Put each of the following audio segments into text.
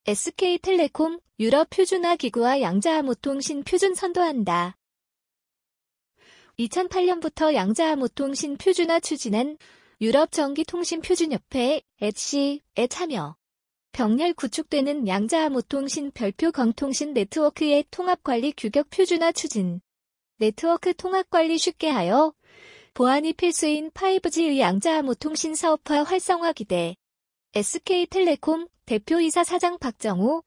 SK텔레콤 유럽 표준화 기구와 양자암호통신 표준 선도한다. 2008년부터 양자암호통신 표준화 추진한 유럽전기통신표준협회 ETSI에 참여. 병렬 구축되는 양자암호통신 별표 광통신 네트워크의 통합관리 규격 표준화 추진. 네트워크 통합관리 쉽게 하여 보안이 필수인 5G의 양자암호통신 사업화 활성화 기대. SK텔레콤 대표이사 사장 박정우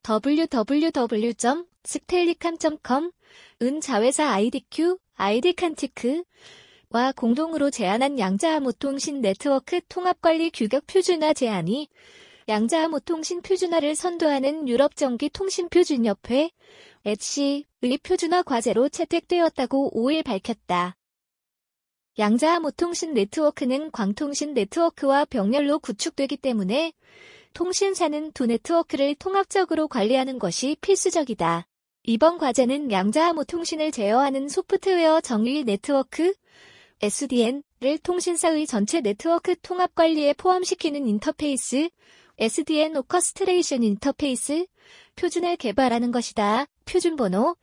www.sktelecom.com 은 자회사 IDQ, 아이디칸티크와 공동으로 제안한 양자암호통신 네트워크 통합관리 규격 표준화 제안이 양자암호통신 표준화를 선도하는 유럽전기통신표준협회 ETSI의 표준화 과제로 채택되었다고 5일 밝혔다. 양자암호통신 네트워크는 광통신 네트워크와 병렬로 구축되기 때문에 통신사는 두 네트워크를 통합적으로 관리하는 것이 필수적이다. 이번 과제는 양자암호통신을 제어하는 소프트웨어 정의 네트워크 SDN을 통신사의 전체 네트워크 통합 관리에 포함시키는 인터페이스 SDN 오커스트레이션 인터페이스 표준을 개발하는 것이다. 표준번호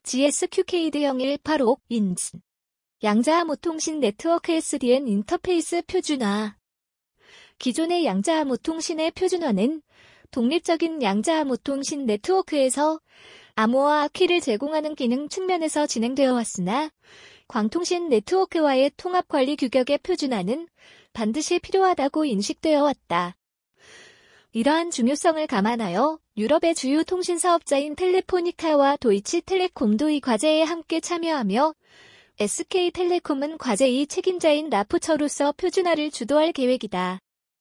GSQKD0185인스 양자암호통신 네트워크 SDN 인터페이스 표준화. 기존의 양자암호통신의 표준화는 독립적인 양자암호통신 네트워크에서 암호화 키를 제공하는 기능 측면에서 진행되어 왔으나 광통신 네트워크와의 통합관리 규격의 표준화는 반드시 필요하다고 인식되어 왔다. 이러한 중요성을 감안하여 유럽의 주요 통신사업자인 텔레포니카와 도이치텔레콤도 이 과제에 함께 참여하며 SK텔레콤은 과제의 책임자인 라포처로서 표준화를 주도할 계획이다.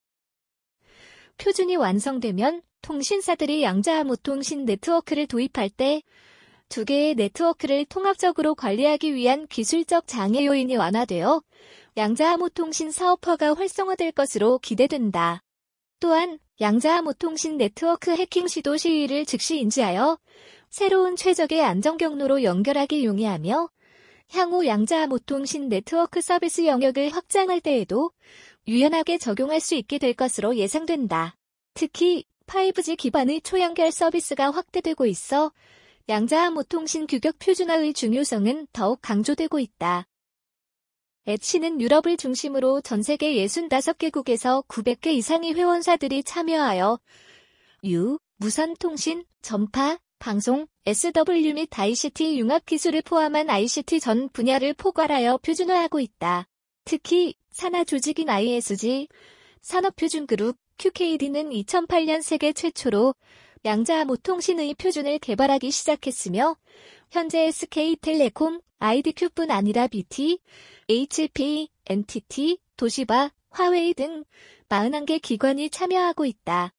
표준이 완성되면 통신사들이 양자암호통신 네트워크를 도입할 때 두 개의 네트워크를 통합적으로 관리하기 위한 기술적 장애 요인이 완화되어 양자암호통신 사업화가 활성화될 것으로 기대된다. 또한 양자암호통신 네트워크 해킹 시도 시의를 즉시 인지하여 새로운 최적의 안전 경로로 연결하기 용이하며 향후 양자암호통신 네트워크 서비스 영역을 확장할 때에도 유연하게 적용할 수 있게 될 것으로 예상된다. 특히 5G 기반의 초연결 서비스가 확대되고 있어 양자암호통신 규격 표준화의 중요성은 더욱 강조되고 있다. ETSI는 유럽을 중심으로 전 세계 65개국에서 900개 이상의 회원사들이 참여하여 무선 통신, 전파, 방송, SW 및 ICT 융합 기술을 포함한 ICT 전 분야를 포괄하여 표준화하고 있다. 특히 산하 조직인 ISG, 산업표준그룹, QKD는 2008년 세계 최초로 양자암호통신의 표준을 개발하기 시작했으며 현재 SK텔레콤, IDQ뿐 아니라 BT, HP, NTT, 도시바, 화웨이 등 41개 기관이 참여하고 있다.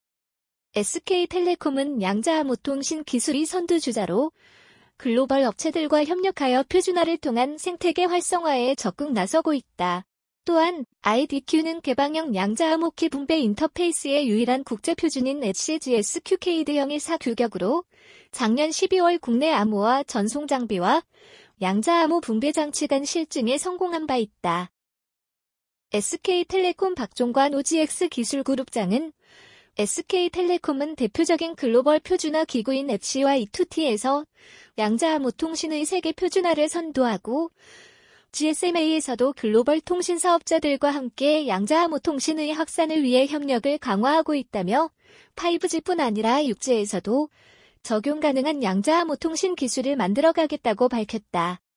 SK텔레콤은 양자암호통신 기술의 선두주자로 글로벌 업체들과 협력하여 표준화를 통한 생태계 활성화에 적극 나서고 있다. 또한 IDQ는 개방형 양자암호키 분배 인터페이스의 유일한 국제표준인 HCGSQKD014 규격으로 작년 12월 국내 암호화 전송 장비와 양자암호 분배 장치 간 실증에 성공한 바 있다. SK텔레콤 박종관 OGX 기술그룹장은 SK텔레콤은 대표적인 글로벌 표준화 기구인 ETSI와 E2T에서 양자암호통신의 세계 표준화를 선도하고 GSMA에서도 글로벌 통신 사업자들과 함께 양자암호통신의 확산을 위해 협력을 강화하고 있다며 5G뿐 아니라 6G에서도 적용 가능한 양자암호통신 기술을 만들어가겠다고 밝혔다.